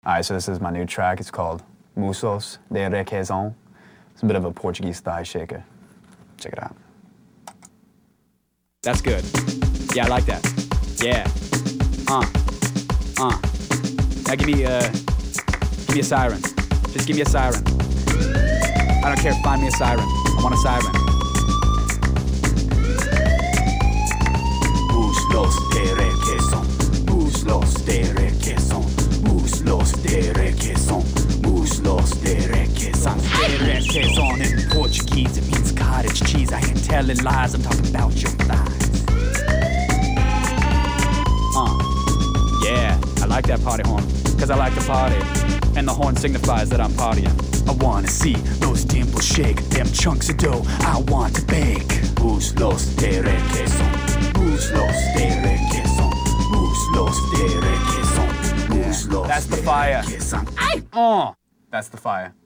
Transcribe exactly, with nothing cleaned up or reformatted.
All right, so this is my new track. It's called Muslos de Requesón. It's a bit of a Portuguese thigh shaker. Check it out. That's good. Yeah, I like that. Yeah. Uh. Uh. Now give me, uh, give me a siren. Just give me a siren. I don't care, find me a siren. I want a siren. Muslos de requesón. Muslos de requesón. Muslos de requesón. Muslos de requesón. De requesón in Portuguese, it means cottage cheese. I ain't telling lies, I'm talking about your thighs. Uh. Yeah, I like that party horn. Cause I like to party. And the horn signifies that I'm partying. I wanna see those dimples shake, them chunks of dough I want to bake. Muslos de requesón. Muslos de requesón. Muslos de requesón. Muslos That's the fire. de requesón. Uh. That's the fire.